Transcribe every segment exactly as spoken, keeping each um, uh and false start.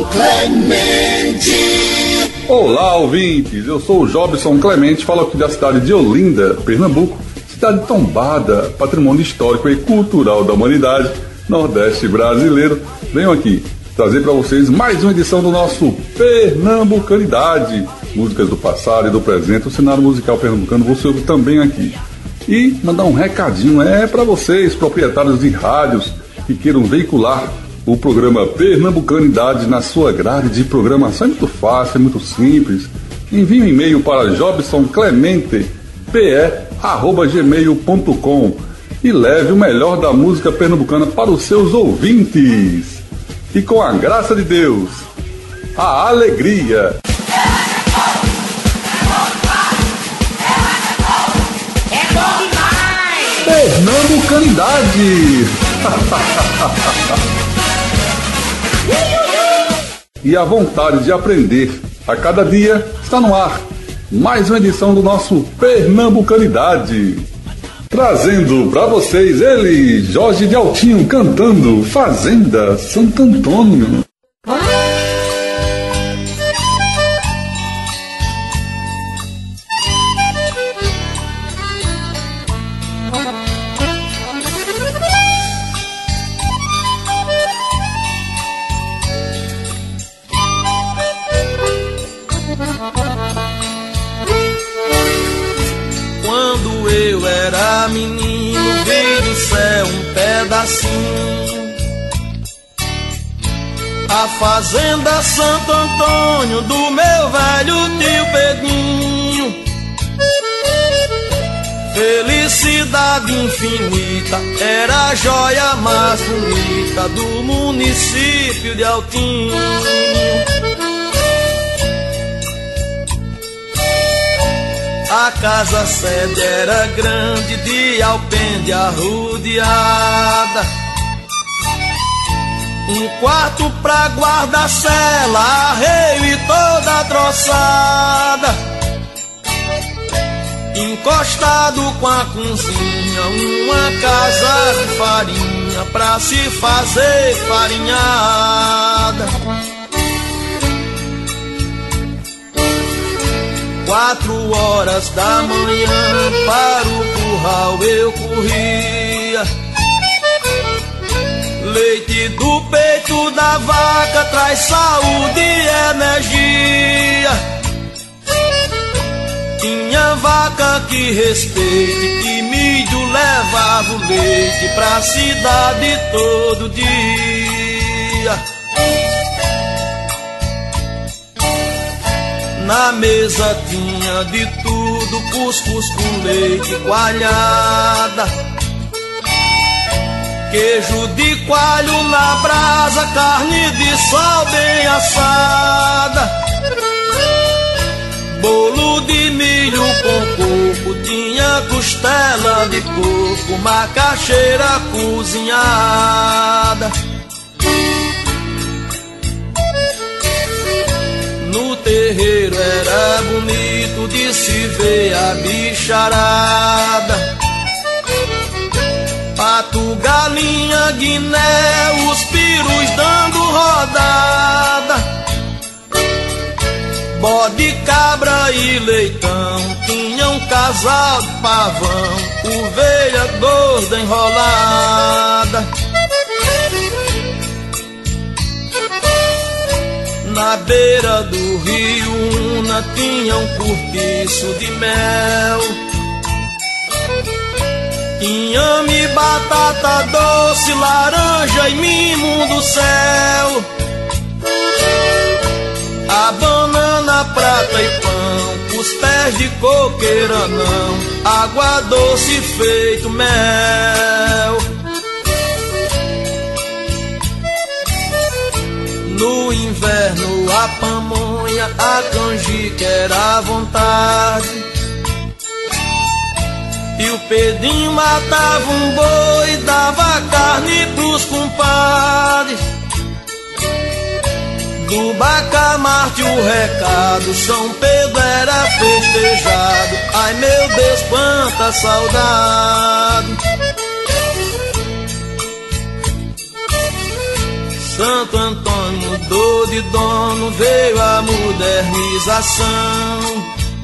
Clemente. Olá, ouvintes, eu sou o Jobson Clemente, falo aqui da cidade de Olinda, Pernambuco, cidade tombada, patrimônio histórico e cultural da humanidade, Nordeste brasileiro. Venho aqui trazer para vocês mais uma edição do nosso Pernambucanidade, músicas do passado e do presente, o cenário musical pernambucano você ouve também aqui. E mandar um recadinho é para vocês, proprietários de rádios que queiram veicular o programa Pernambucanidade na sua grade de programação. É muito fácil, é muito simples. Envie um e-mail para jobsonclemente p e arroba gmail ponto com e leve o melhor da música pernambucana para os seus ouvintes. E com a graça de Deus, a alegria. Pernambucanidade. E a vontade de aprender a cada dia está no ar. Mais uma edição do nosso Pernambucanidade. Trazendo para vocês ele, Jorge de Altinho, cantando Fazenda Santo Antônio. Quando eu era menino, vi do céu um pedacinho, a fazenda Santo Antônio do meu velho tio Pedrinho. Felicidade infinita, era a joia mais bonita do município de Altinho. A casa sede era grande, de alpendre arrodeada, um quarto pra guarda-cela, arreio e toda a troçada. Encostado com a cozinha, uma casa de farinha pra se fazer farinhada. Quatro horas da manhã para o curral eu corria, leite do peito da vaca traz saúde e energia. Tinha vaca que respeite, que milho levava o leite pra cidade todo dia. Na mesa tinha de tudo, cuscuz com leite, coalhada, queijo de coalho na brasa, carne de sal bem assada, bolo de milho com coco, tinha costela de porco, macaxeira cozinhada. No terreiro era bonito de se ver a bicharada, pato, galinha, guiné, os pirus dando rodada, bode, cabra e leitão, tinha um casal de pavão, ovelha gorda enrolada. Na beira do rio Una tinha um cortiço de mel, inhame, batata doce, laranja e mimo do céu, a banana, prata e pão, os pés de coqueira não, água doce feito mel. No inverno a pamonha, a canjica era à vontade, e o Pedrinho matava um boi, dava carne pros compadres. Do Bacamarte o recado, São Pedro era festejado, ai meu Deus, quanta saudade. Santo Antônio mudou de dono, veio a modernização.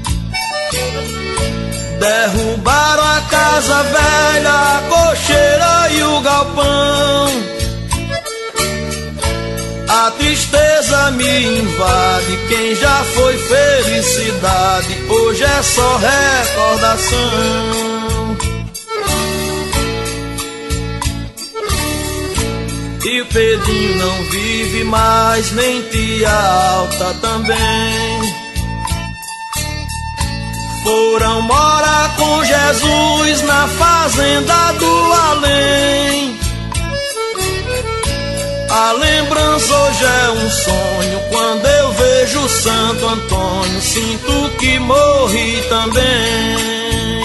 Derrubaram a casa velha, a cocheira e o galpão. A tristeza me invade, quem já foi felicidade, hoje é só recordação. E o Pedrinho não vive mais, nem tia Alta também. Foram morar com Jesus na fazenda do além. A lembrança hoje é um sonho, quando eu vejo Santo Antônio, sinto que morri também.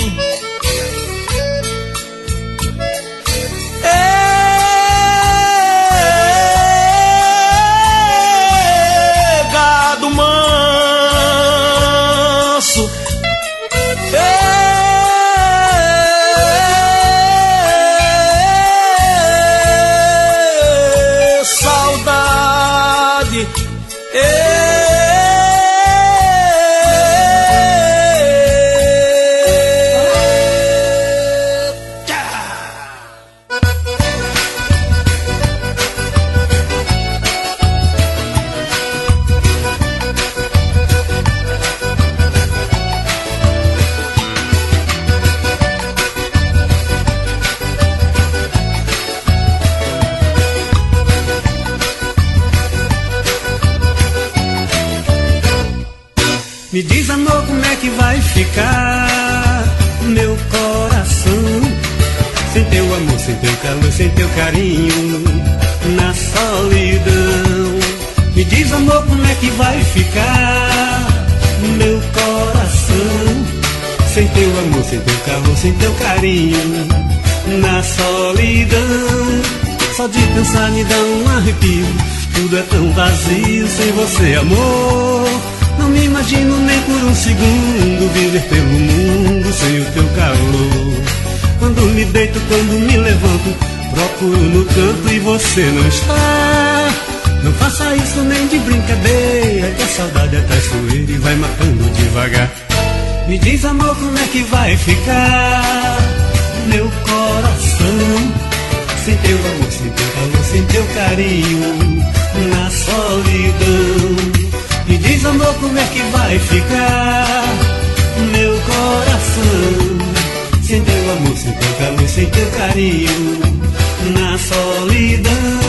Me diz, amor, como é que vai ficar meu coração sem teu amor, sem teu calor, sem teu carinho, na solidão. Me diz, amor, como é que vai ficar meu coração sem teu amor, sem teu calor, sem teu carinho, na solidão. Só de pensar me dá um arrepio, tudo é tão vazio sem você, amor. Não me imagino nem por um segundo viver pelo mundo sem o teu calor. Quando me deito, quando me levanto, procuro no canto e você não está. Não faça isso nem de brincadeira, que a saudade é traiçoeira e vai matando devagar. Me diz, amor, como é que vai ficar meu coração sem teu amor, sem teu calor, sem teu carinho, na solidão. Me diz, amor, como é que vai ficar meu coração sem teu amor, sem teu calor, sem teu carinho, na solidão.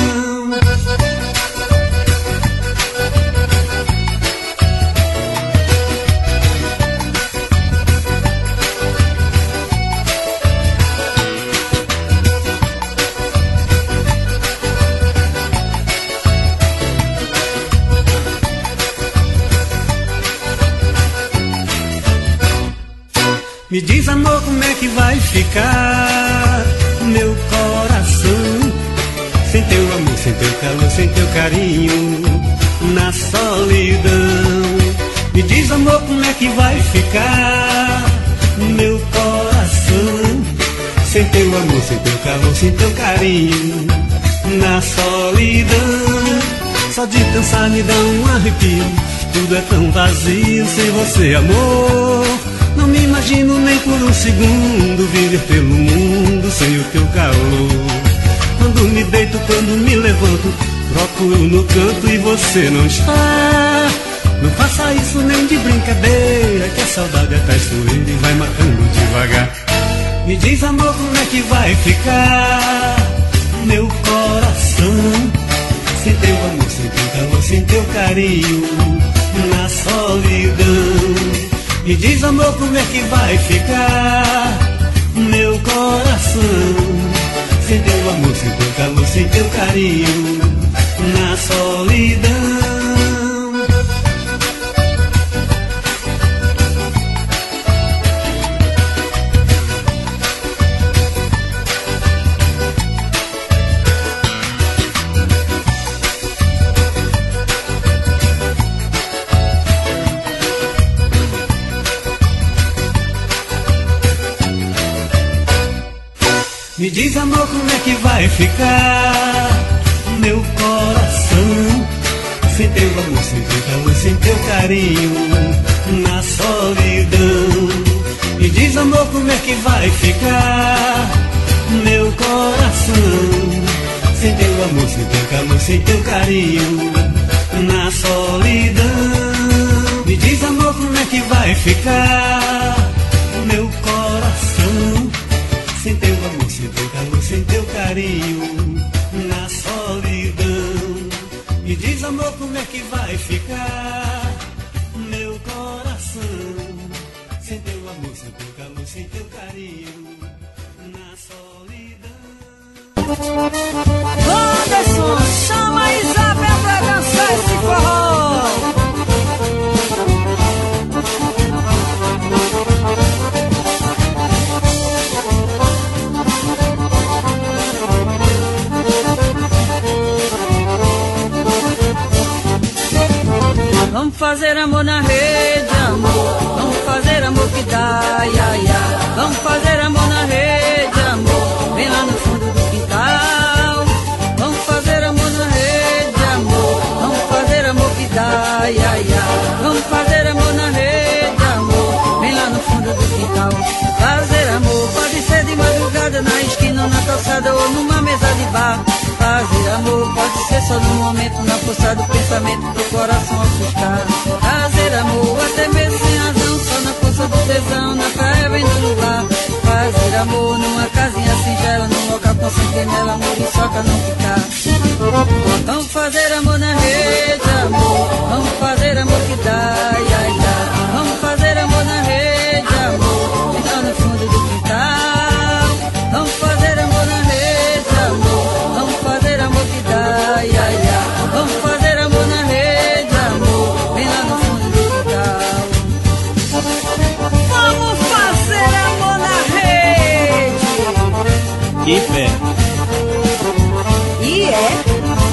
Me diz, amor, como é que vai ficar meu coração sem teu amor, sem teu calor, sem teu carinho, na solidão. Me diz, amor, como é que vai ficar meu coração sem teu amor, sem teu calor, sem teu carinho, na solidão. Só de pensar me dá um arrepio, tudo é tão vazio sem você, amor. Não me imagino nem por um segundo viver pelo mundo sem o teu calor. Quando me deito, quando me levanto, procuro no canto e você não está. Não faça isso nem de brincadeira, que a saudade é traiçoeira e vai matando devagar. Me diz, amor, como é que vai ficar meu coração sem teu amor, sem teu calor, sem teu carinho, na solidão. Me diz, amor, como é que vai ficar meu coração sem teu amor, sem teu calor, sem teu carinho, na solidão. Me diz, amor, como é que vai ficar meu coração sem teu amor, sem teu calor, sem teu carinho, na solidão. Me diz, amor, como é que vai ficar meu coração, sem teu amor, sem teu calor, sem teu carinho, na solidão. Me diz, amor, como é que vai ficar meu coração, sem teu amor, sem teu calor, sem teu carinho, na solidão. Me diz, amor, como é que vai ficar meu coração, sem teu amor, sem teu calor, sem teu carinho, na solidão. Anderson, chama a Isabel pra dançar esse forró. Vamos fazer amor na rede, amor. Vamos fazer amor que dá, ia, ia. Vamos fazer amor na rede, amor. Vem lá no fundo do quintal. Vamos fazer amor na rede, amor. Vamos fazer amor que dá, ia, ia. Vamos fazer amor na rede, amor. Vem lá no fundo do quintal. Fazer amor pode ser de madrugada, na esquina, na calçada ou numa mesa de bar. Fazer amor pode ser só no momento, na força do pensamento, do coração ofuscar. Fazer amor até mesmo sem razão, só na força do tesão, na praia vem do lugar. Fazer amor numa casinha singela, num local com sentinela, amor e soca não ficar. Vamos fazer amor na rede, amor. Vamos fazer amor que dá, ia, ia. Vamos fazer amor na rede, amor. Então no fundo do quintal. Vamos fazer amor na rede, amor. Vamos fazer amor que dá, ia, ia. Vamos fazer amor na rede, amor. Vem lá no fundo do quintal. Vamos fazer amor na rede. Que fé. E é.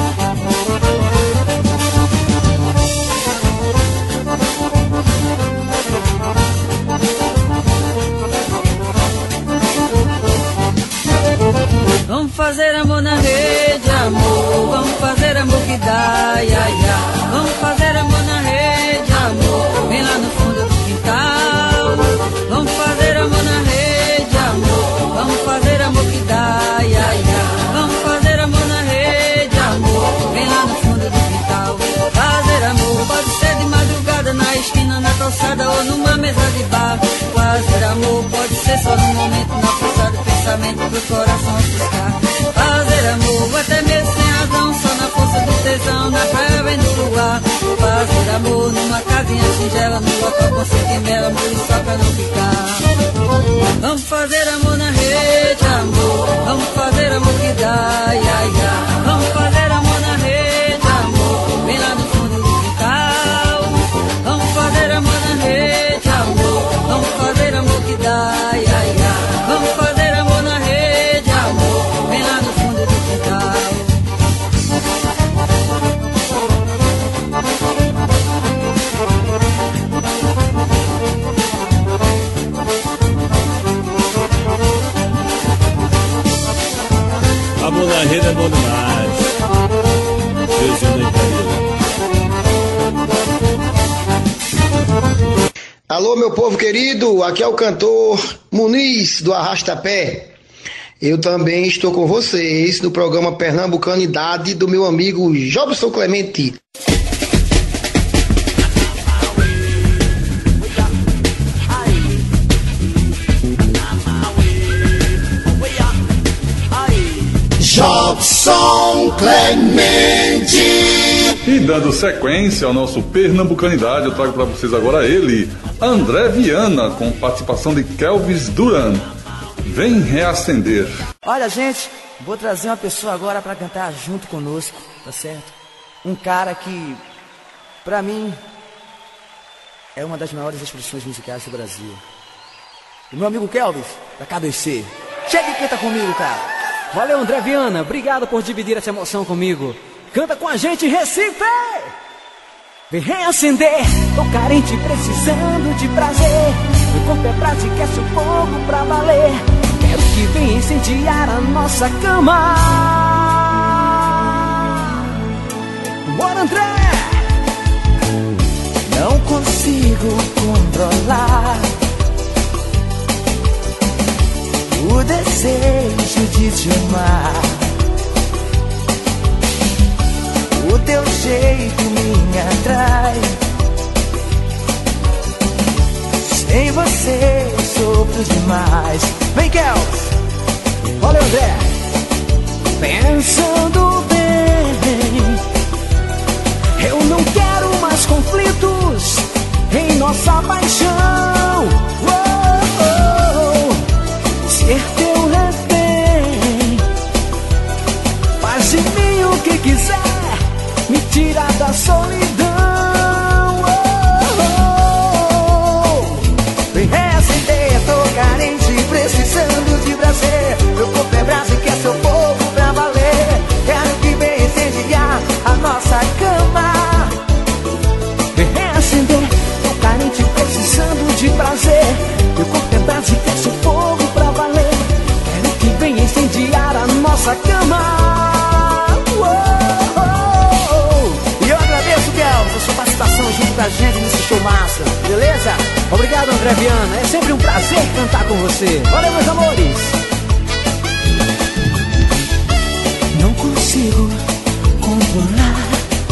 Vamos fazer amor na rede, amor. Vamos fazer amor que dá, ia, ia. Vamos fazer amor na rede, amor. Vem lá no fundo do quintal. Vamos fazer amor na rede, amor. Vamos fazer amor que dá, ia, ia. Vamos fazer amor na rede, amor. Vem lá no fundo do quintal. Fazer amor pode ser de madrugada, na esquina, na calçada ou numa mesa de bar. Fazer amor pode ser só no momento, na força do pensamento, pro coração ofuscar. Fazer amor até mesmo sem razão, só na força do tesão, na praia vem do lugar. Fazer amor numa casinha singela, num local com sentinela, amor e só pra não ficar. Vamos fazer amor na rede, amor. Vamos fazer amor que dá, ia, ia. Vamos fazer amor na rede, amor. Vem lá no fundo do quintal. Vamos fazer amor na rede, amor. Vamos fazer amor que dá, ia, ia. Vamos fazer amor na rede, amor. Vem lá no fundo do quintal. Amor na rede é bom demais. Beijo na Ipanema. Alô, meu povo querido, aqui é o cantor Muniz do Arrastapé. Eu também estou com vocês no programa Pernambucanidade do meu amigo Jobson Clemente. Jobson Clemente. E dando sequência ao nosso Pernambucanidade, eu trago para vocês agora ele, André Viana, com participação de Kelvis Duran. Vem reacender. Olha, gente, vou trazer uma pessoa agora para cantar junto conosco, tá certo? Um cara que, pra mim, é uma das maiores expressões musicais do Brasil. O meu amigo Kelvis, da K dois C. Chega e canta comigo, cara. Valeu, André Viana, obrigado por dividir essa emoção comigo. Canta com a gente, Recife! Vem reacender, tô carente precisando de prazer. Meu corpo é prático, esquece o fogo pra valer. Quero que venha incendiar a nossa cama. Bora, André! consigo controlar o desejo de te amar. O teu jeito me atrai. Sem você sofro demais. Vem, Kels! Valeu, André! Pensando bem, eu não quero mais conflitos em nossa paixão. Oh, oh, ser teu refém, faz de mim o que quiser, me tira da solidão. Oh, oh, vem reacender, tô carente, precisando de prazer. Meu corpo é brasa e quer seu fogo pra valer. Quero que venha incendiar a nossa cama. Vem reacender, tô carente, precisando de prazer. Meu corpo é brasa e quer seu fogo pra valer. Quero que venha incendiar a nossa cama. Oh, oh, oh. E eu agradeço, Kel, por sua participação junto com a gente nesse show massa. Beleza? Obrigado, André Viana. É sempre um prazer cantar com você. Valeu, meus amores. Não consigo controlar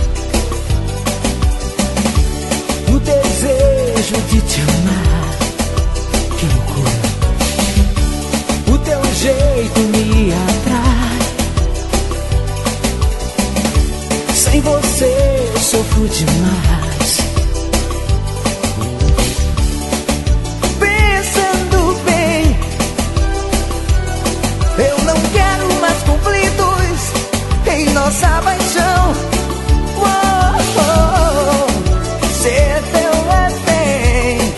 o desejo de te amar. Que loucura. O teu jeito me atrai. Sem você eu sofro demais. Pensando bem, eu não quero mais conflitos em nossa paixão. Oh, oh, oh, ser teu refém,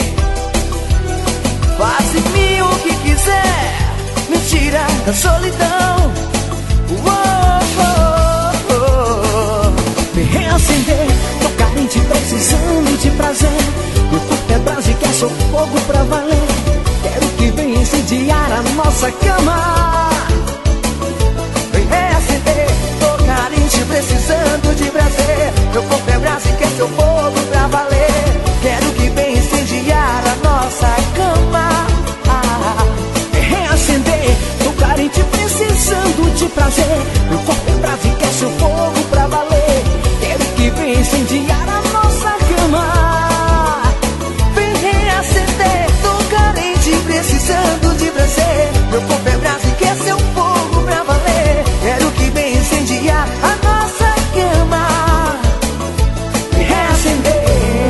faz de mim o que quiser, me tira da solidão. Oh, oh, oh, me reacender, tô carente, precisando de prazer. Meu corpo é brasa e quer seu fogo pra valer. Quero que venha incendiar a nossa cama. Vem reacender, tô carente, precisando de prazer. Meu corpo é brasa e quer seu fogo pra valer. Quero que venha incendiar a nossa cama. Vem reacender, tô carente, precisando de prazer. Meu corpo é brasa e quer seu fogo pra valer. Quero que venha incendiar a nossa cama. Vem reacender, tô carente, precisando de prazer. Meu corpo é brasa e quer seu fogo pra valer. Quero que venha incendiar a nossa cama. Vem reacender.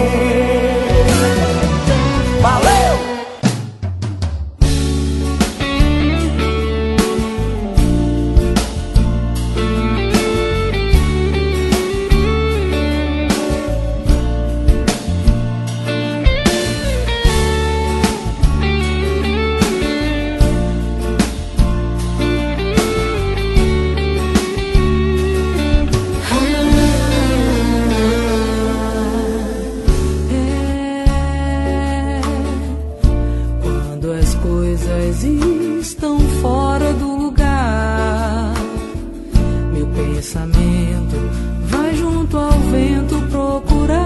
Valeu! Quando as coisas estão fora do lugar, meu pensamento vai junto ao vento procurar,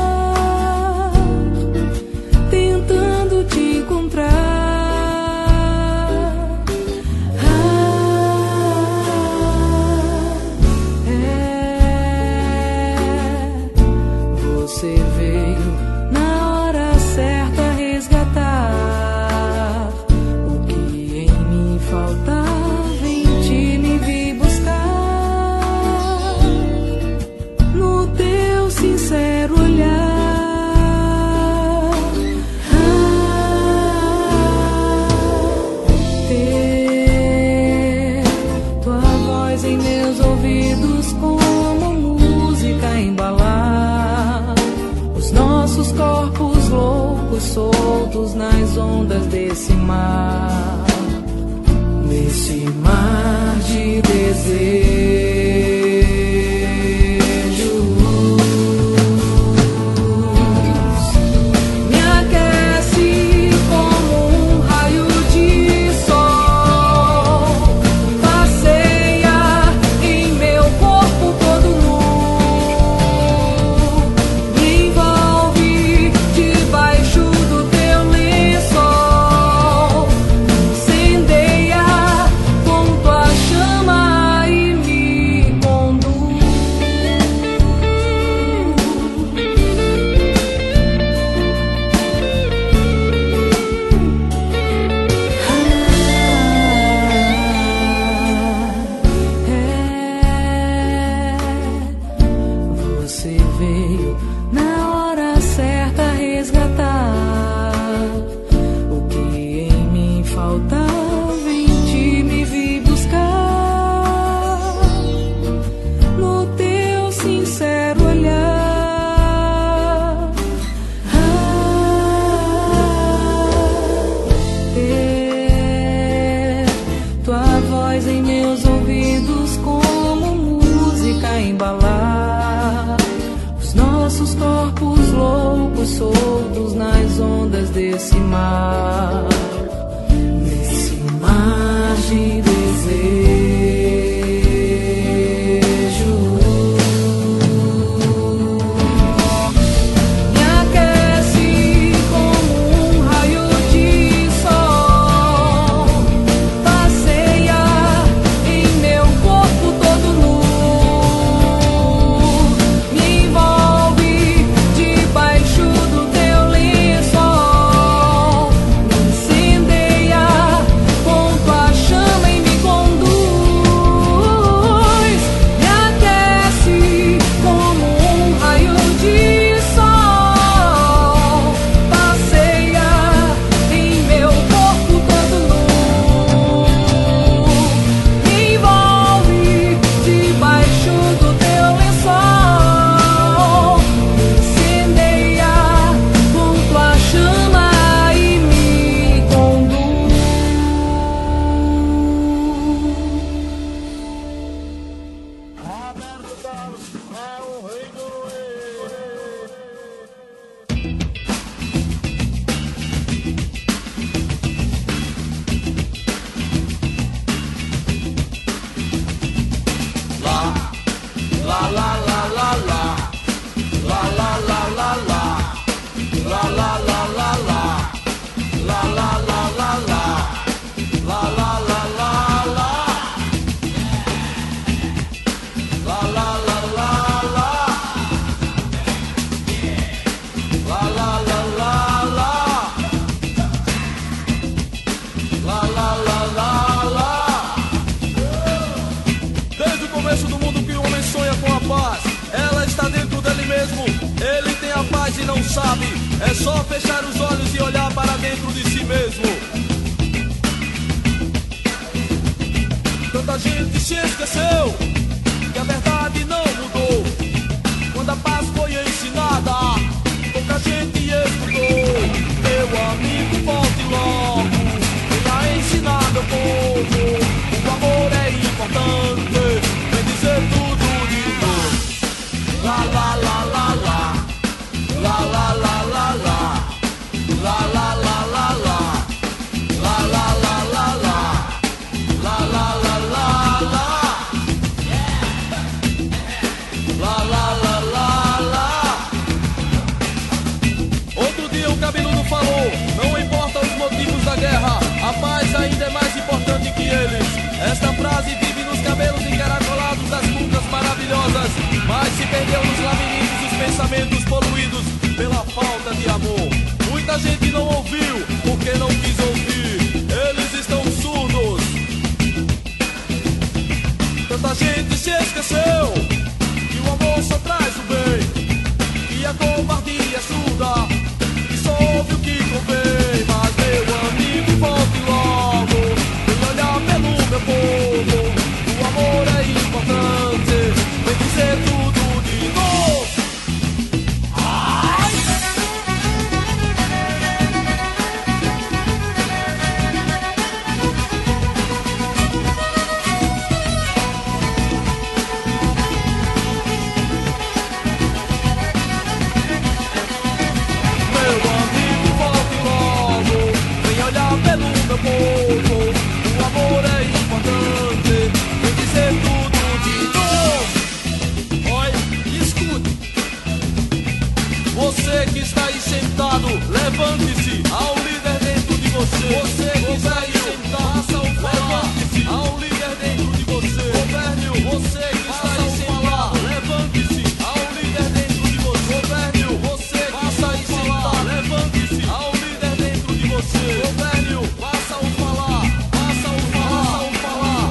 tentando te encontrar. Ah, é, você veio na hora certa resgatar o que em mim faltava, em ti me vi buscar. No teu sincero olhar, ah, ter tua voz em meus ouvidos como música embalar os nossos corpos loucos soltos nas ondas desse mar, nesse mar de desejos. Me aquece como um raio de sol, passeia em meu corpo todo nu, me envolve sonhos soltos nas ondas desse mar, nesse mar de desejo. Me aquece como um raio de sol, passeia em meu corpo todo nu, me envolve debaixo do teu lençol, me incendeia com tua chama e me conduz, me aquece como um raio de sol, passeia em meu corpo todo nu, me envolve debaixo do teu lençol, me incendeia com tua chama e me conduz. Desde o começo do mundo que o homem sonha com a paz, ela está dentro dele mesmo. Ele tem a paz e não sabe. É só fechar os olhos e olhar para dentro de si mesmo. Tanta gente se esqueceu que a verdade não mudou. Quando a paz foi ensinada, pouca gente escutou. Meu amigo, volte logo, venha ensinar meu povo. O amor é importante, vem dizer tudo de novo. La la la la la, la la la la la, la la la la la, la la la la la, la la la la la, la la la la la. Outro dia o cabeludo falou: não importa os motivos da guerra, a paz ainda é mais importante que eles. Esta frase vive nos cabelos encaracolados das cucas maravilhosas, mas se perdeu nos labirintos dos pensamentos poluídos pela falta de amor. Muita gente não ouviu porque não quis ouvir, eles estão surdos. Tanta gente se esqueceu que o amor só traz o bem, e a covardia é surda e só ouve o que convém. Mas meu amigo, volte logo, vem olhar pelo meu povo. O amor é importante, vem dizer tudo de novo. Meu amigo, volte logo, vem olhar pelo meu povo. O amor é importante, vem dizer tudo de novo. Oi, escute. Você que está aí sentado, levante-se ao líder dentro de você. Você que está aí sentado, levante-se ao líder dentro de você. Gobernio, você que está aí sentado, levante-se ao líder dentro de você. Gobernio, você que está aí sentado, levante-se ao líder dentro de você. Gobernio, faça o falar, faça o falar, faça o falar.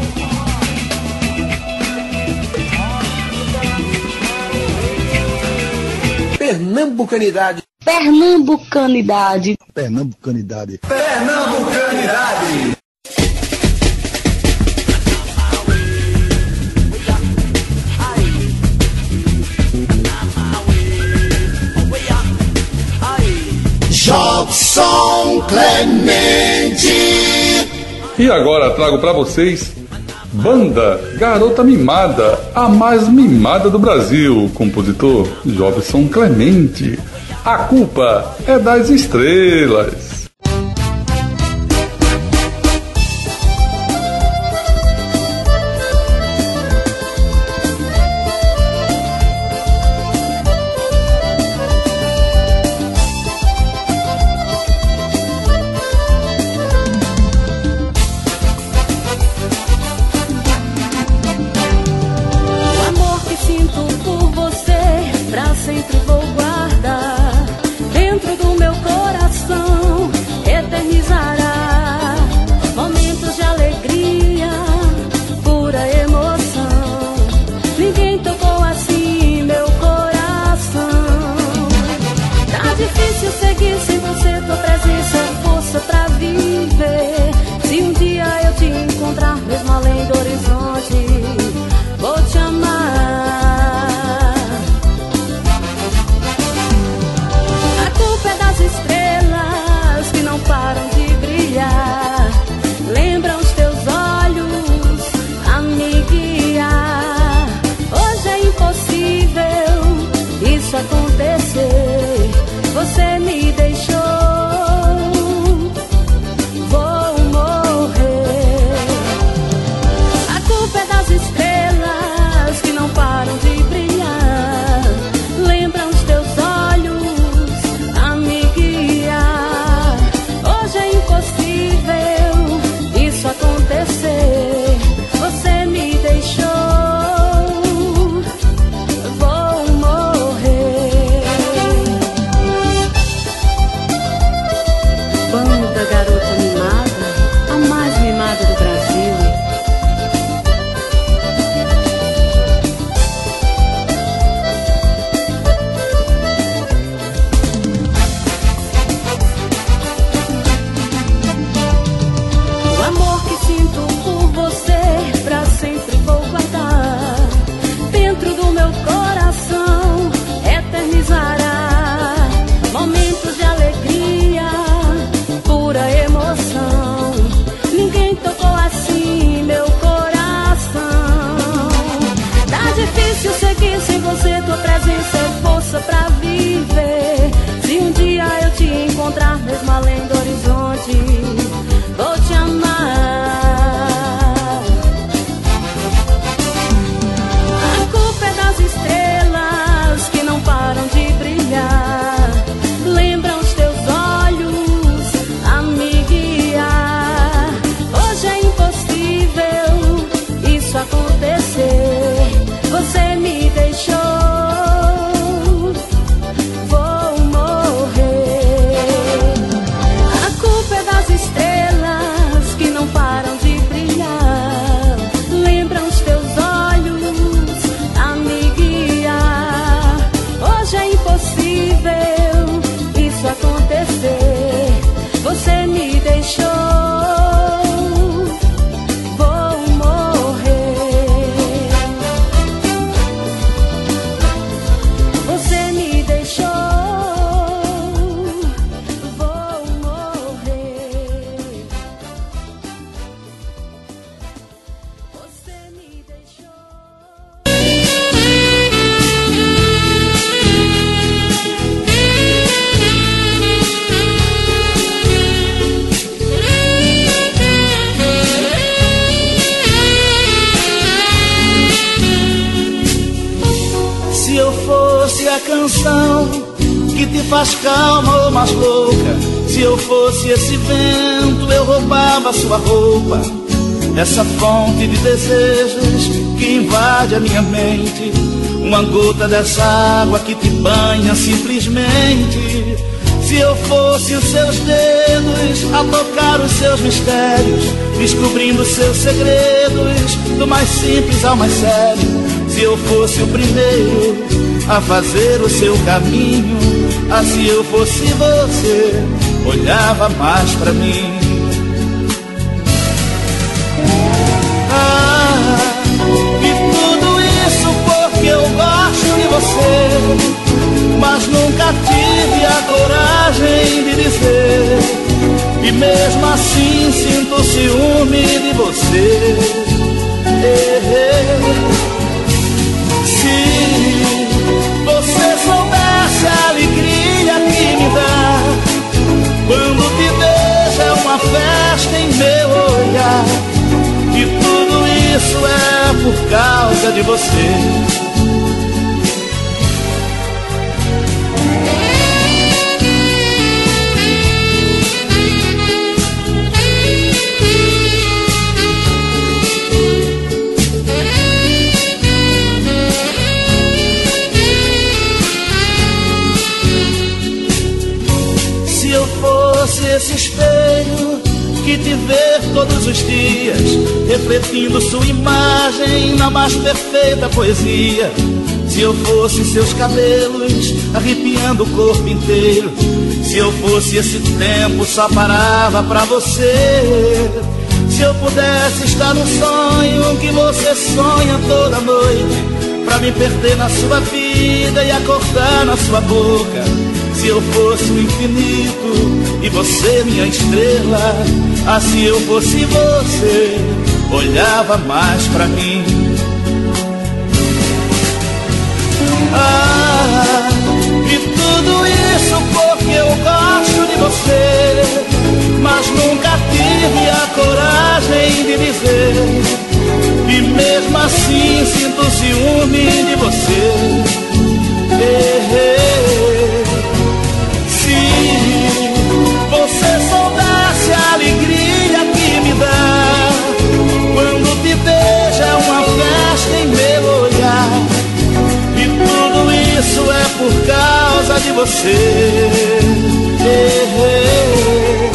Pernambucanidade. Pernambucanidade. Pernambucanidade. Pernambucanidade. Jobson Clemente. E agora trago para vocês Banda Garota Mimada, a mais mimada do Brasil, compositor Jobson Clemente. A culpa é das estrelas. faz calma ou mais louca. Se eu fosse esse vento, eu roubava sua roupa. Essa fonte de desejos que invade a minha mente, uma gota dessa água que te banha simplesmente. Se eu fosse os seus dedos a tocar os seus mistérios, descobrindo seus segredos, do mais simples ao mais sério. Se eu fosse o primeiro a fazer o seu caminho, assim eu fosse você, olhava mais pra mim. Ah, e tudo isso porque eu gosto de você, mas nunca tive a coragem de dizer. E mesmo assim sinto ciúme de você. Se você soubesse a alegria causa de você. Esse espelho que te vê todos os dias, refletindo sua imagem na mais perfeita poesia. Se eu fosse seus cabelos, arrepiando o corpo inteiro. Se eu fosse esse tempo, só parava pra você. Se eu pudesse estar no sonho que você sonha toda noite, pra me perder na sua vida e acordar na sua boca. Se eu fosse o infinito e você minha estrela, assim eu fosse você, olhava mais pra mim. Ah, e tudo isso porque eu gosto de você, mas nunca tive a coragem de dizer. E mesmo assim sinto ciúme de você. eh, eh. Você soubesse a alegria que me dá quando te veja uma festa em meu olhar. E tudo isso é por causa de você. eh, eh.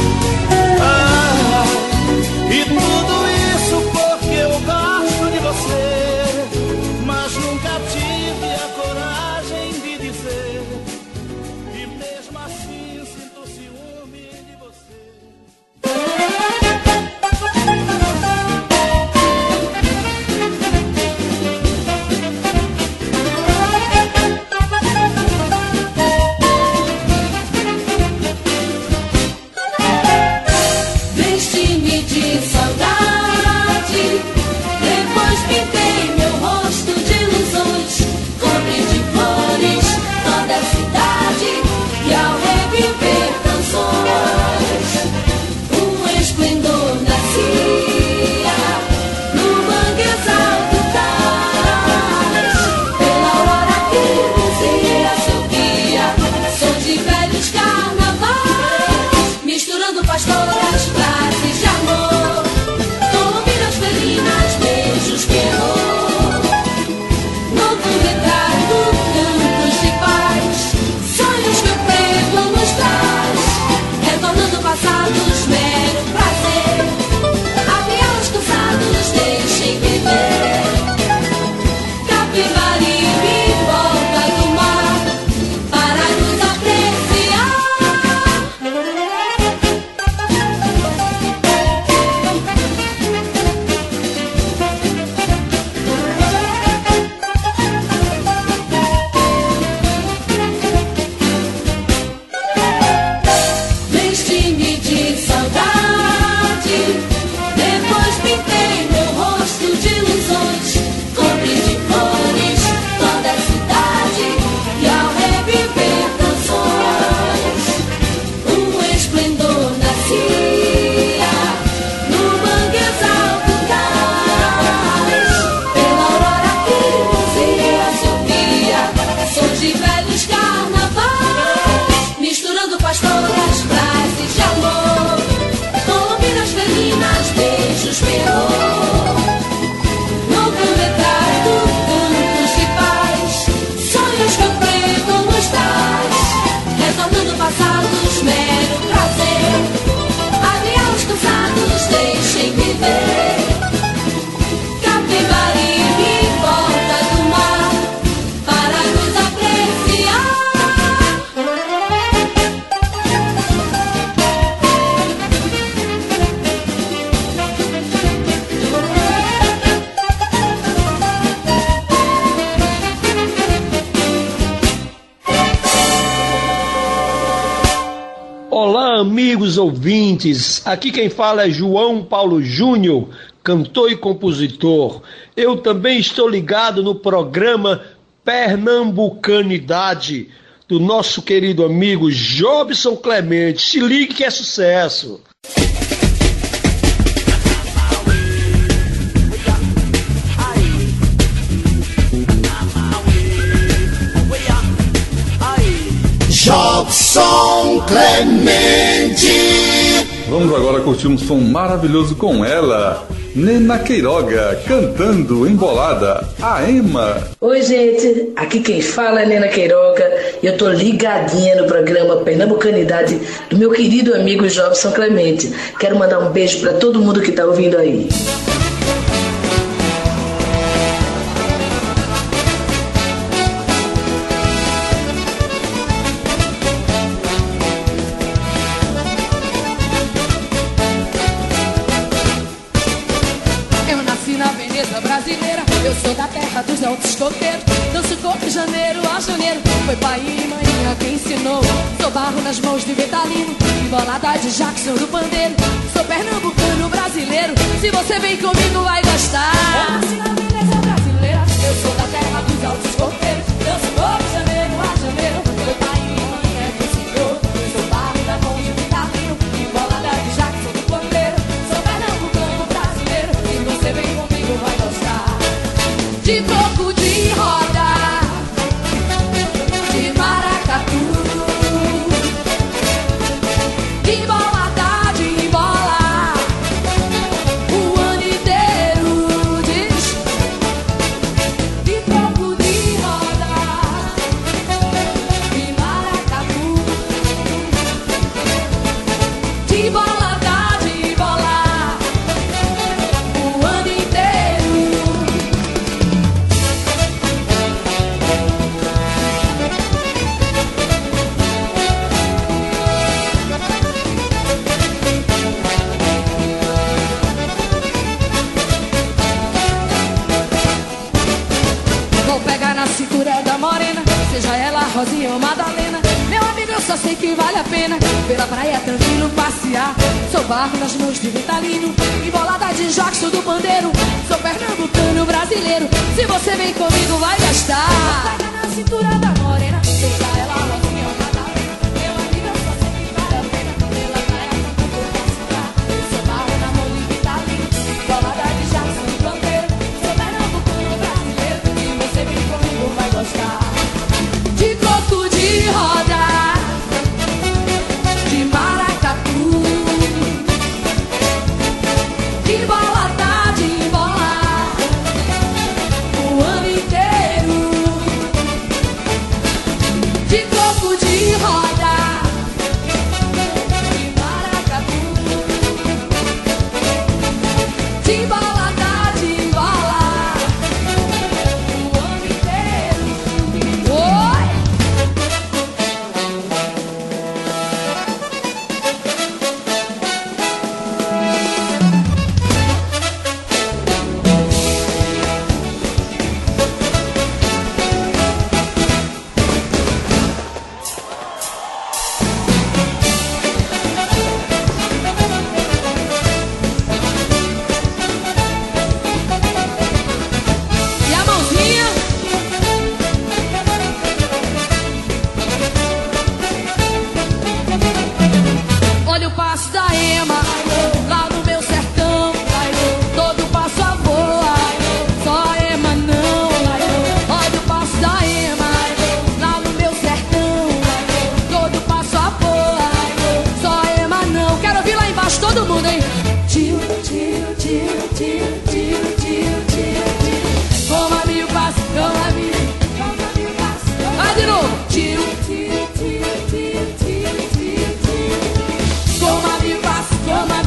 Ah, e tudo isso porque eu gosto de você, mas nunca tive a coragem de dizer. E mesmo assim sinto ciúme de você. Vesti-me de saudade, depois pintei meu rosto de ilusões, cobri de flores toda a cidade, e ao reviver canções, um esplendor nascia no manguezal do cais, pela aurora que luzia seu guia, som de velhos carnavais, misturando pastoras, frases de amor, colombinas felinas, beijos que errou, novo retrato, cantos de paz, sonhos que o preto nos traz, retornando passados, mero prazer, abre aos cansados, deixem viver, Capibaribe em volta do mar, para nos apreciar. Vesti-me de saudade, depois pintei meu rosto de ilusões, cobri de flores toda a cidade, e ao reviver canções, um esplendor nascia no manguezal do cais, pela aurora que luzia seu guia, som de velhos carnavais, misturando pastoras, frases de amor, colombinas felinas, beijos perrou, novo retrato, cantos de paz, sonhos que o preto nos traz, retornando passados, mero prazer, abre aos cansados, deixem viver, Capibaribe em volta do mar, para nos apreciar. Olá, amigos ouvintes. Aqui quem fala é João Paulo Júnior, cantor e compositor. Eu também estou ligado no programa Pernambucanidade, do nosso querido amigo Jobson Clemente. Se ligue que é sucesso. Aí Jobson Clemente. Vamos agora curtir um som maravilhoso com ela, Nena Queiroga, cantando Embolada, a Ema. Oi, gente, aqui quem fala é Nena Queiroga e eu tô ligadinha no programa Pernambucanidade do meu querido amigo Jobson Clemente. Quero mandar um beijo pra todo mundo que tá ouvindo aí. Brasileira, eu sou da terra dos altos coqueiros. Danço corpo de janeiro a janeiro. Foi pai e mãe quem ensinou. Sou barro nas mãos de Vitalino, embolada de Jackson do pandeiro. Sou pernambucano brasileiro, se você vem comigo vai gostar. Eu nasci na beleza brasileira, eu sou da terra dos altos coqueiros. Danço corpo de janeiro a janeiro. Foi pai e mãe quem ensinou. Sou barro nas mãos de Vitalino, embolada de Jackson do pandeiro. Sou pernambucano brasileiro, se você vem comigo vai gostar. De coco de roda, de maracatu, de bolada, de bola, o ano inteiro diz. De coco de roda, de maracatu, de bolada, de bola, o ano inteiro. Vou pegar na cintura da morena, seja ela Rosinha ou Madalena. Meu amigo, eu só sei que vale a pena pela praia tranquilo passear. Sou barro nas mãos de Vitalino, embolada de Jackson do pandeiro. Sou pernambucano brasileiro, se você vem comigo vai gastar. Vou pegar na cintura da morena, seja ela Rosinha ou Madalena. Meu amigo, eu só sei que vale a pena pela praia tranquilo passear. Sou barro na mão de Vitalino, embolada de Jackson do pandeiro. Sou pernambucano brasileiro, se você vem comigo vai gostar. De coco de roda, de maracatu, de bolada, de bola, o ano inteiro. De coco de roda, de maracatu, de bolada, de bola, o ano inteiro. Oi! E a mãozinha? Olha o passo da Ema, lá no meu sertão. Todo passo a voa, só a Ema não. Olha o passo da Ema, lá no meu sertão. Todo passo a voa, só a Ema não. Quero ouvir lá embaixo todo mundo, hein? Tio, tio, tio, tio, tio, tio, tio, tio. Como a mil passo, como a mil, como a mil passo. Vai de novo. Tio, tio, tio, tio, tio, tio, tio. Como a mil passo, como a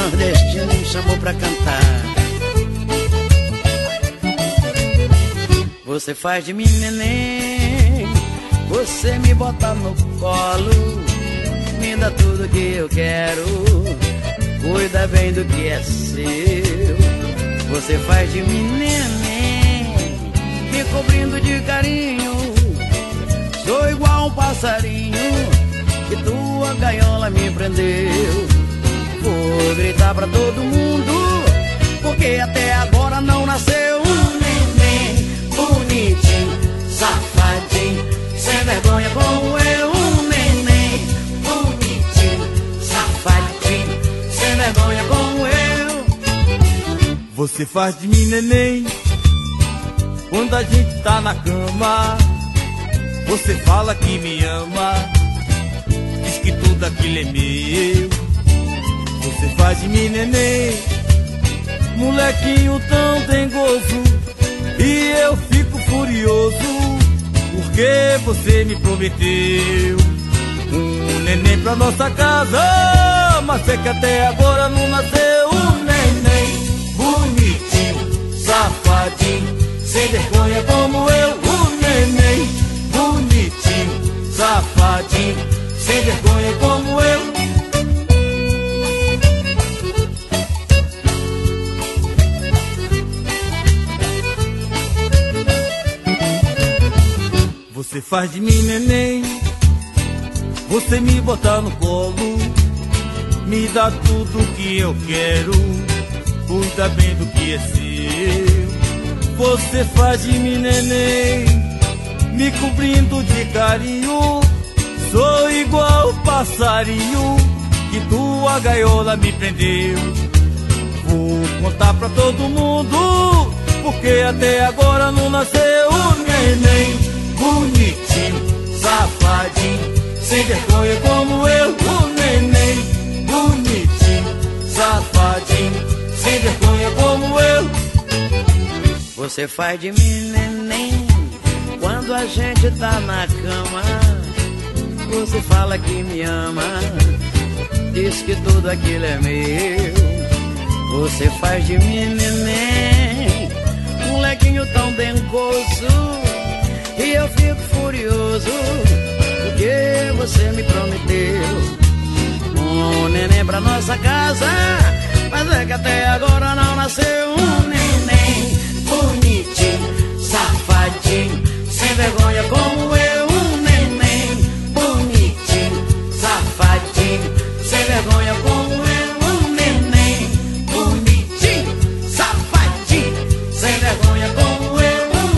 nordestino me chamou pra cantar. Você faz de mim neném, você me bota no colo, me dá tudo que eu quero, cuida bem do que é seu. Você faz de mim neném, me cobrindo de carinho, sou igual um passarinho que tua gaiola me prendeu. Vou gritar pra todo mundo, porque até agora não nasceu um neném bonitinho, safadinho, sem vergonha como eu. Um neném bonitinho, safadinho, sem vergonha como eu. Você faz de mim neném quando a gente tá na cama. Você fala que me ama, diz que tudo aquilo é meu. Você faz de mim neném molequinho tão dengoso, e eu fico furioso porque você me prometeu um neném pra nossa casa, mas é que até agora não nasceu. Um neném bonitinho, safadinho, sem vergonha como eu. Um neném bonitinho, safadinho, sem vergonha como eu. Você faz de mim neném, você me bota no colo, me dá tudo que eu quero, cuida bem do que é seu. Você faz de mim neném, me cobrindo de carinho, sou igual passarinho que tua gaiola me prendeu. Vou contar pra todo mundo, porque até agora não nasceu um neném bonitinho, safadinho, sem vergonha como eu. Um neném bonitinho, safadinho, sem vergonha como eu. Você faz de mim neném quando a gente tá na cama. Você fala que me ama, diz que tudo aquilo é meu. Você faz de mim neném molequinho tão dengoso, e eu fico furioso porque você me prometeu um neném pra nossa casa, mas é que até agora não nasceu. Um neném bonitinho, safadinho, sem vergonha como eu. Um neném bonitinho, safadinho, sem vergonha como eu. Um neném bonitinho, safadinho, sem vergonha como eu.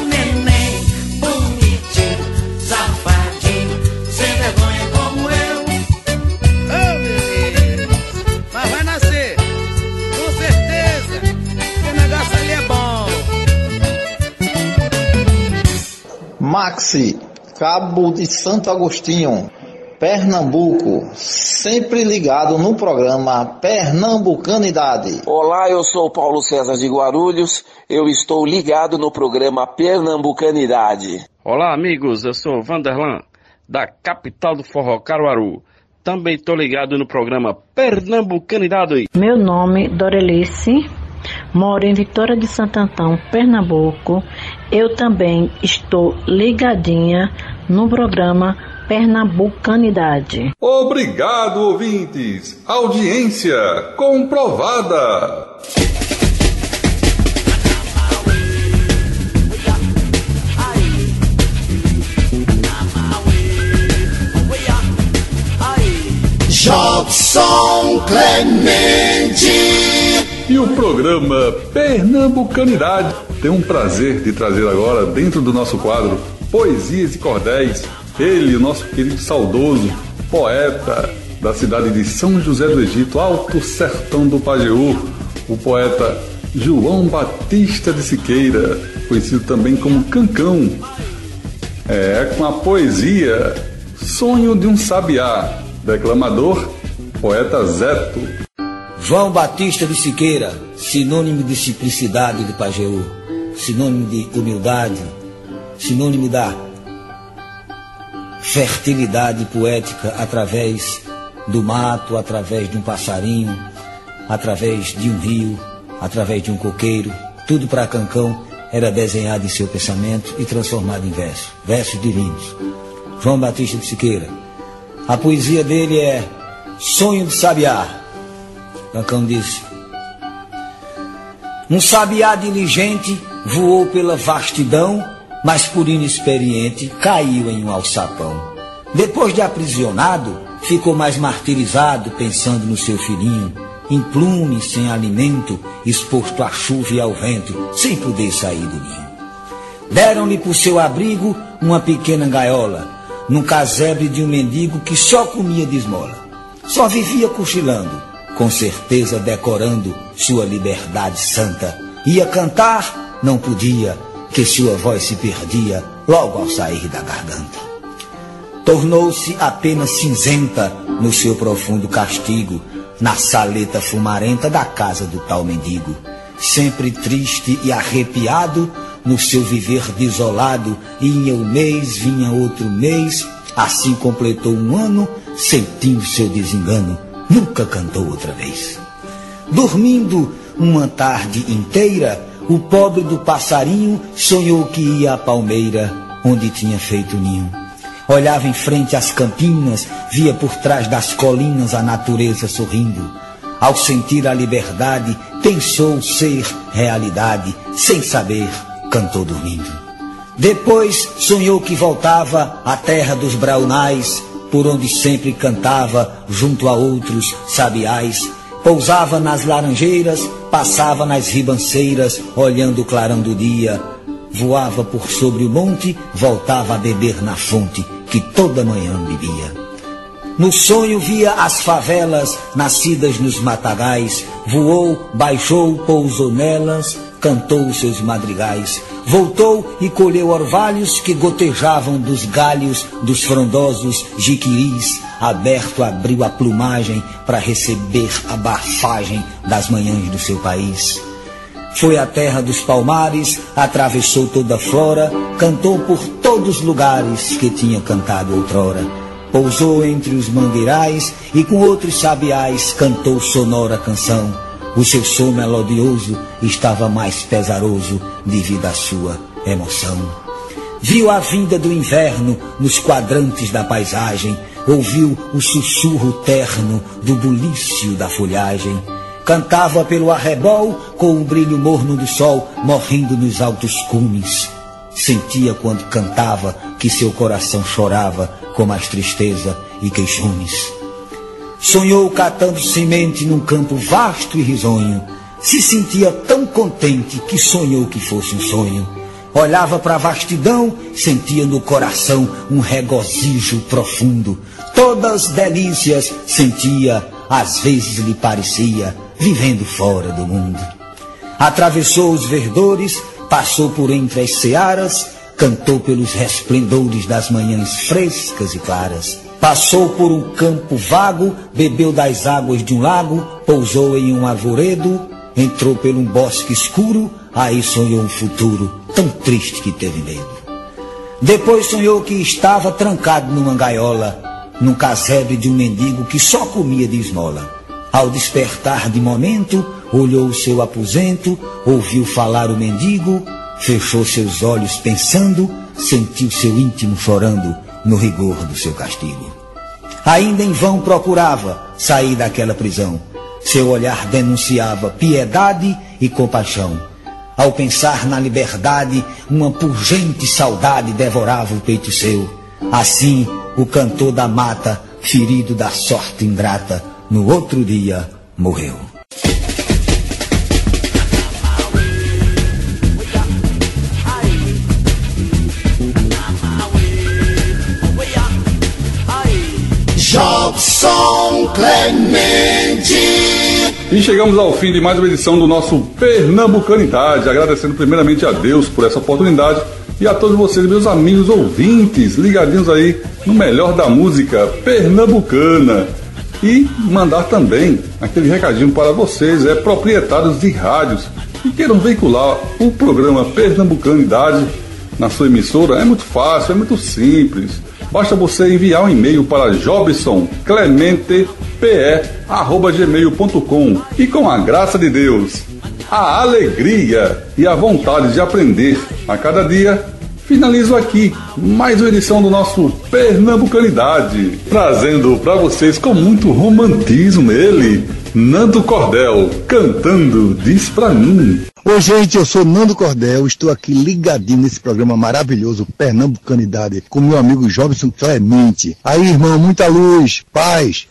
Maxi, Cabo de Santo Agostinho, Pernambuco, sempre ligado no programa Pernambucanidade. Olá, eu sou Paulo César de Guarulhos, eu estou ligado no programa Pernambucanidade. Olá, amigos, eu sou Vanderlan, da capital do forró, Caruaru. Também estou ligado no programa Pernambucanidade. Meu nome é Dorelice, moro em Vitória de Santo Antão, Pernambuco. Eu também estou ligadinha no programa Pernambucanidade. Obrigado, ouvintes. Audiência comprovada. Jobson Clemente. E o programa Pernambucanidade tem um prazer de trazer agora, dentro do nosso quadro Poesias e Cordéis, ele, o nosso querido saudoso poeta da cidade de São José do Egito, Alto Sertão do Pajeú, o poeta João Batista de Siqueira, conhecido também como Cancão. É, com a poesia Sonho de um Sabiá, declamador, poeta Zeto. João Batista de Siqueira, sinônimo de simplicidade de Pajeú, sinônimo de humildade, sinônimo da fertilidade poética através do mato, através de um passarinho, através de um rio, através de um coqueiro, tudo para Cancão era desenhado em seu pensamento e transformado em verso, versos divinos. João Batista de Siqueira. A poesia dele é Sonho de Sabiá. Cancão disse: um sabiá diligente voou pela vastidão, mas por inexperiente caiu em um alçapão. Depois de aprisionado, ficou mais martirizado pensando no seu filhinho, em plume, sem alimento, exposto à chuva e ao vento, sem poder sair do ninho. Deram-lhe por seu abrigo uma pequena gaiola, num casebre de um mendigo que só comia de esmola. Só vivia cochilando, com certeza decorando sua liberdade santa. Ia cantar, não podia, que sua voz se perdia logo ao sair da garganta. Tornou-se apenas cinzenta no seu profundo castigo, na saleta fumarenta da casa do tal mendigo. Sempre triste e arrepiado, no seu viver desolado, ia um mês, vinha outro mês, assim completou um ano, sentindo seu desengano, nunca cantou outra vez. Dormindo uma tarde inteira, o pobre do passarinho sonhou que ia à palmeira, onde tinha feito ninho. Olhava em frente às campinas, via por trás das colinas a natureza sorrindo. Ao sentir a liberdade, pensou ser realidade, sem saber, cantou dormindo. Depois sonhou que voltava à terra dos braunais, por onde sempre cantava junto a outros sabiás. Pousava nas laranjeiras, passava nas ribanceiras, olhando o clarão do dia. Voava por sobre o monte, voltava a beber na fonte, que toda manhã bebia. No sonho via as favelas, nascidas nos matagais. Voou, baixou, pousou nelas, cantou os seus madrigais. Voltou e colheu orvalhos que gotejavam dos galhos dos frondosos jiquiris. Aberto abriu a plumagem para receber a bafagem das manhãs do seu país. Foi à terra dos palmares, atravessou toda a flora, cantou por todos os lugares que tinha cantado outrora. Pousou entre os mangueirais e com outros sabiais cantou sonora canção. O seu som melodioso estava mais pesaroso devido à sua emoção. Viu a vinda do inverno nos quadrantes da paisagem, ouviu o sussurro terno do bulício da folhagem. Cantava pelo arrebol com o brilho morno do sol, morrendo nos altos cumes. Sentia quando cantava que seu coração chorava com mais tristeza e queixumes. Sonhou catando semente num campo vasto e risonho. Se sentia tão contente que sonhou que fosse um sonho. Olhava para a vastidão, sentia no coração um regozijo profundo. Todas delícias sentia, às vezes lhe parecia, vivendo fora do mundo. Atravessou os verdores, passou por entre as searas, cantou pelos resplendores das manhãs frescas e claras. Passou por um campo vago, bebeu das águas de um lago, pousou em um arvoredo, entrou por um bosque escuro, aí sonhou um futuro tão triste que teve medo. Depois sonhou que estava trancado numa gaiola, num casebre de um mendigo que só comia de esmola. Ao despertar de momento, olhou o seu aposento, ouviu falar o mendigo, fechou seus olhos pensando, sentiu seu íntimo chorando no rigor do seu castigo. Ainda em vão procurava sair daquela prisão. Seu olhar denunciava piedade e compaixão. Ao pensar na liberdade, uma pungente saudade devorava o peito seu. Assim, o cantor da mata, ferido da sorte ingrata, no outro dia morreu. Jobson Clemente. E chegamos ao fim de mais uma edição do nosso Pernambucanidade, agradecendo primeiramente a Deus por essa oportunidade e a todos vocês, meus amigos ouvintes, ligadinhos aí no melhor da música pernambucana. E mandar também aquele recadinho para vocês, é proprietários de rádios que queiram veicular o programa Pernambucanidade na sua emissora. É muito fácil, é muito simples. basta você enviar um e-mail para jobson clemente p e arroba gmail ponto com e com a graça de Deus, a alegria e a vontade de aprender a cada dia, finalizo aqui mais uma edição do nosso Pernambucanidade, trazendo para vocês com muito romantismo ele, Nando Cordel, cantando Diz Pra Mim. Oi gente, eu sou Nando Cordel, estou aqui ligadinho nesse programa maravilhoso Pernambucanidade com meu amigo Jobson Clemente. Aí irmão, muita luz, paz.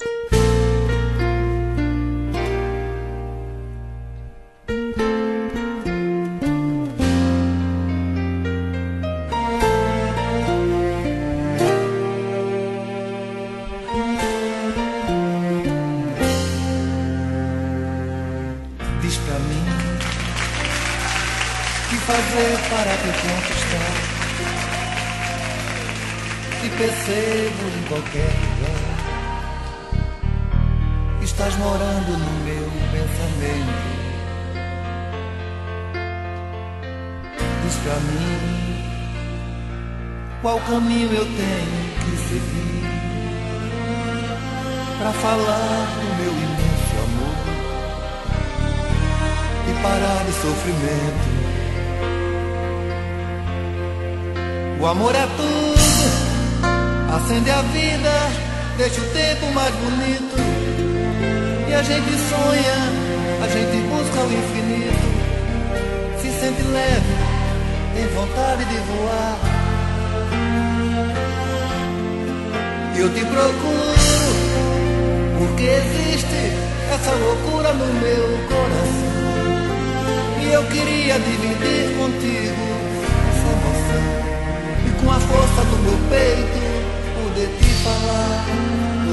Para te conquistar, te percebo em qualquer lugar. Estás morando no meu pensamento. Diz pra mim qual caminho eu tenho que seguir pra falar do meu imenso amor e parar de sofrimento. O amor é tudo, acende a vida, deixa o tempo mais bonito. E a gente sonha, a gente busca o infinito. Se sente leve, tem vontade de voar. Eu te procuro, porque existe essa loucura no meu coração. E eu queria dividir contigo essa emoção. Com a força do meu peito, poder te falar. Oh,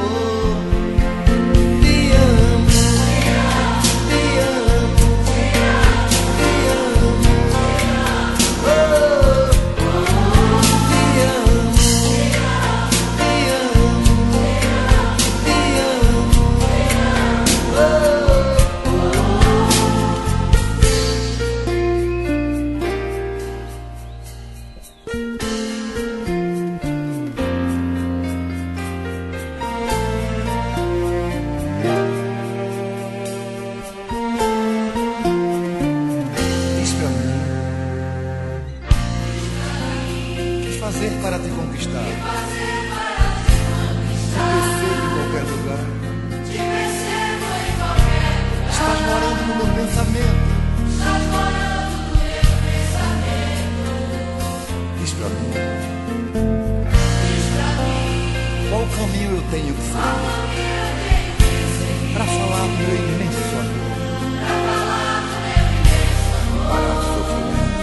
te amo, te amo, te amo. Oh, te amo, te amo, te amo. Oh, para te conquistar. Te percebo em qualquer lugar. Estás morando no meu pensamento. Diz pra mim. Qual caminho eu tenho que seguir pra falar do meu imenso amor? Parar de sofrimento.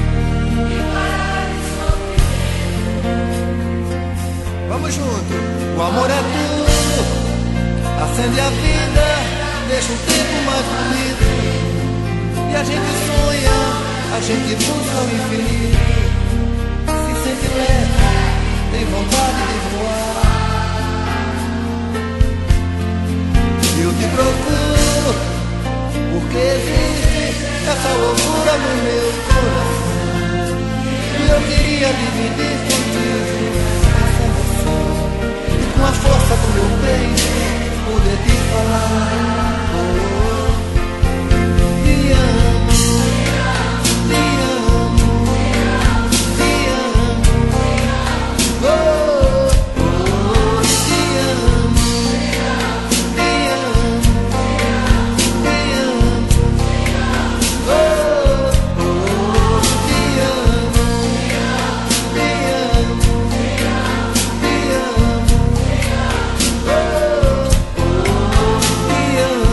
Vamos junto. O amor é tudo, acende a vida, deixa o tempo mais bonito. E a gente sonha, a gente busca o infinito. Se sente leve, tem vontade de voar. Eu te procuro, porque existe essa loucura no meu coração. E eu queria dividir contigo com a força do meu peito, poder te falar. Oh, te amo, te amo, te amo. Oh, oh, te amo, te amo, te amo. Oh, oh, te amo, te amo, te amo.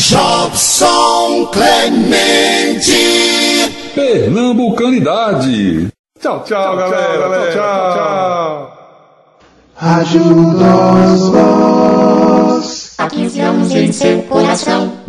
Jobson Clemente. Pernambucanidade. Tchau, tchau, tchau galera. Tchau, galera. Tchau, tchau. Ajuda os vós. Há quinze anos em seu coração.